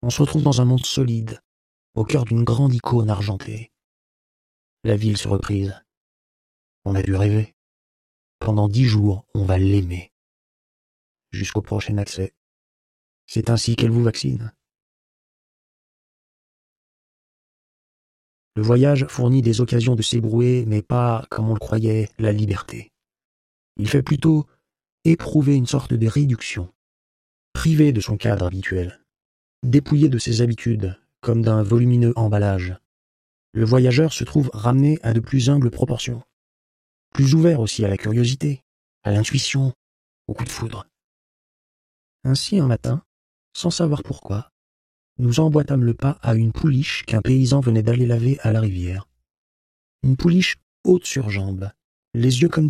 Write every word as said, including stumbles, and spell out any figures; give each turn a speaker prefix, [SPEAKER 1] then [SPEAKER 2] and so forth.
[SPEAKER 1] On se retrouve dans un monde solide, au cœur d'une grande icône argentée. La ville se reprise. On a dû rêver. Pendant dix jours, on va l'aimer. Jusqu'au prochain accès. C'est ainsi qu'elle vous vaccine. Le voyage fournit des occasions de s'ébrouer, mais pas, comme on le croyait, la liberté. Il fait plutôt éprouver une sorte de réduction, privé de son cadre habituel, dépouillé de ses habitudes, comme d'un volumineux emballage. Le voyageur se trouve ramené à de plus humbles proportions, plus ouvert aussi à la curiosité, à l'intuition, au coup de foudre. Ainsi un matin, sans savoir pourquoi, nous emboîtâmes le pas à une pouliche qu'un paysan venait d'aller laver à la rivière. Une pouliche haute sur jambes, les yeux comme